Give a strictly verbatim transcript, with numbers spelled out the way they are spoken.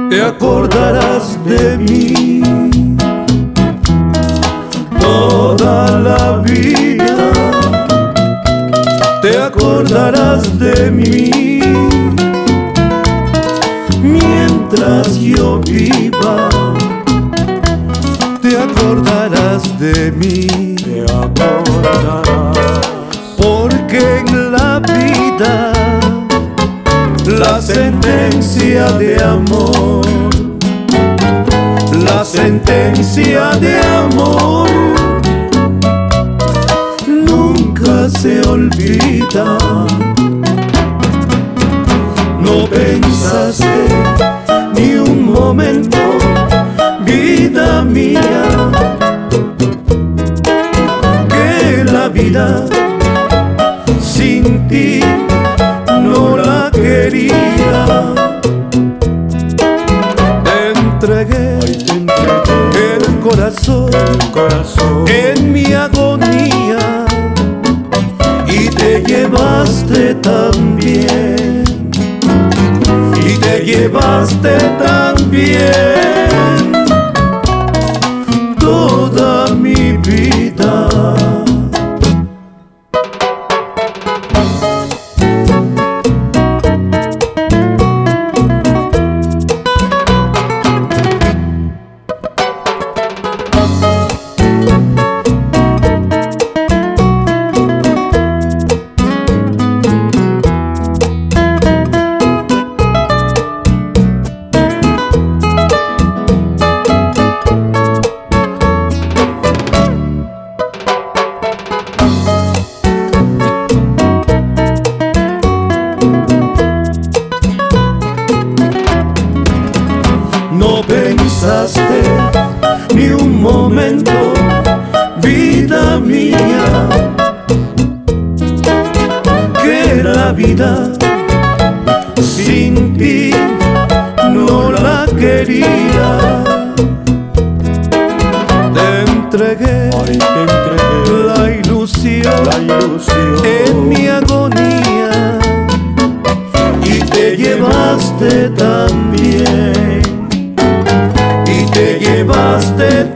te acordarás de mí toda la vida, te acordarás de mí mientras yo viva, te acordarás de mí, te acordarás, porque en la vida la sentencia de amor, la sentencia de amor nunca se olvida. No pensaste ni un momento, vida mía, que la vida sin ti no la quería. Te entregué, ay, te entregué el corazón, el corazón en mi agonía, y te llevaste también, y te llevaste también toda mi vida. No pensaste ni un momento, vida mía, que la vida sin ti no la quería. Te entregué, ay, te entregué la ilusión, la ilusión en mi agonía, y te llevaste también, y te llevaste